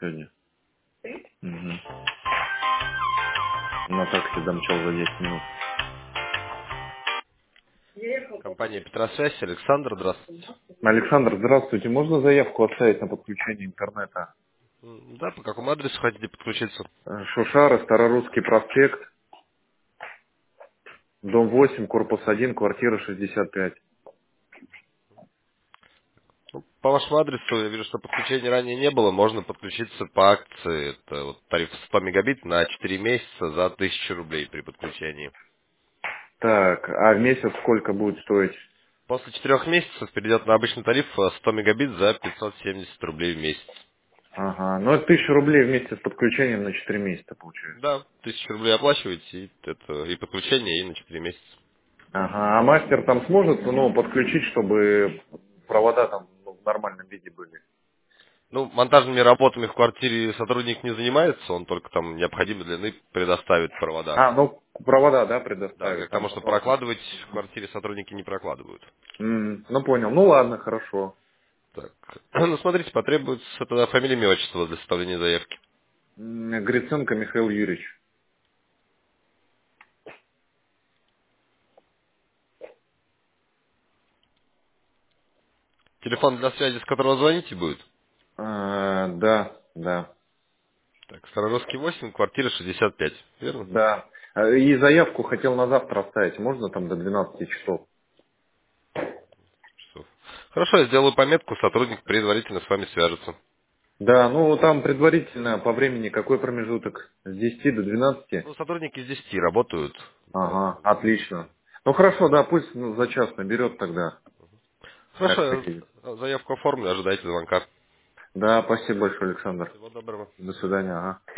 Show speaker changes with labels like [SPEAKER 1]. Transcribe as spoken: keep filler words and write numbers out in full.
[SPEAKER 1] сегодня. Угу. На такси домчал за десять минут.
[SPEAKER 2] Компания Петросвязь, Александр, здравствуйте.
[SPEAKER 1] Александр, здравствуйте. Можно заявку оставить на подключение интернета?
[SPEAKER 2] М, Да, по какому адресу хотите подключиться?
[SPEAKER 1] Э, Шушара, Старорусский проспект, дом восемь, корпус один, квартира шестьдесят пять.
[SPEAKER 2] Ну, по вашему адресу я вижу, что подключения ранее не было. Можно подключиться по акции. Это вот тариф сто мегабит на четыре месяца за тысячу рублей при подключении.
[SPEAKER 1] Так, а в месяц сколько будет стоить?
[SPEAKER 2] После четырех месяцев перейдет на обычный тариф э, сто мегабит за пятьсот семьдесят рублей в месяц.
[SPEAKER 1] Ага, ну это тысяча рублей вместе с подключением на четыре месяца получается.
[SPEAKER 2] Да, тысячу рублей оплачиваете, и, это, и подключение, и на четыре месяца.
[SPEAKER 1] Ага, а мастер там сможет, ну, подключить, чтобы провода там ну, в нормальном виде были?
[SPEAKER 2] Ну, монтажными работами в квартире сотрудник не занимается, он только там необходимой длины предоставит провода.
[SPEAKER 1] А, ну, провода, да,
[SPEAKER 2] Да,
[SPEAKER 1] предоставит,
[SPEAKER 2] как
[SPEAKER 1] там
[SPEAKER 2] потому что
[SPEAKER 1] потом...
[SPEAKER 2] прокладывать в квартире сотрудники не прокладывают.
[SPEAKER 1] М, ну, понял. Ну, ладно, хорошо.
[SPEAKER 2] Так. Ну, смотрите, потребуется тогда фамилия, имя, отчество для составления заявки.
[SPEAKER 1] М, Гриценко Михаил Юрьевич.
[SPEAKER 2] Телефон для связи, с которого звоните, будет?
[SPEAKER 1] А, да, да,
[SPEAKER 2] Так, Старорусский восемь, квартира шестьдесят пять, верно?
[SPEAKER 1] да. А, и заявку хотел на завтра оставить. Можно там до двенадцати часов?
[SPEAKER 2] Часов. Хорошо, я сделаю пометку, сотрудник предварительно с вами свяжется.
[SPEAKER 1] Да, ну, там предварительно по времени какой промежуток? С десяти до двенадцати?
[SPEAKER 2] Ну, сотрудники с десяти работают. Да.
[SPEAKER 1] Ага, отлично. Ну, хорошо, да, пусть ну, за час наберет тогда. Как
[SPEAKER 2] Хорошо,
[SPEAKER 1] хотите.
[SPEAKER 2] я заявку оформлю, ожидайте звонка.
[SPEAKER 1] Да, спасибо большое, Александр.
[SPEAKER 2] Всего доброго.
[SPEAKER 1] До свидания, ага.